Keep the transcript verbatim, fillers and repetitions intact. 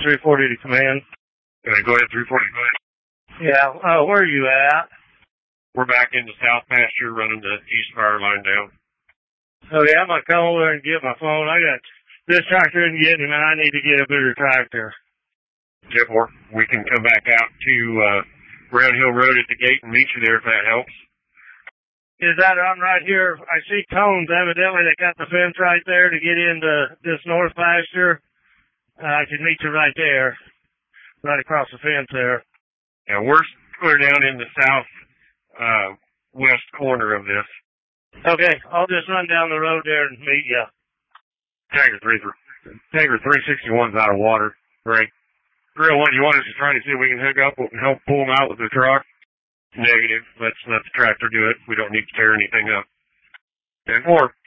three forty to command. Can I go ahead, three forty, go ahead. Yeah, uh, where are you at? We're back into South Pasture running the east fire line down. Okay, I'm gonna come over and get my phone. I got this tractor isn't getting him, and I need to get a bigger tractor. ten four, we can come back out to uh, Brown Hill Road at the gate and meet you there if that helps. Is that on right here? I see cones. Evidently, they got the fence right there to get into this north pasture. Uh, I can meet you right there, right across the fence there. Yeah, we're clear down in the south uh, west corner of this. Okay, I'll just run down the road there and meet you. Tiger three, Tiger three sixty-one's out of water. Right. three oh one, you want us to try to see if we can hook up and help pull them out with the truck? Negative. Let's let the tractor do it. We don't need to tear anything up. ten four.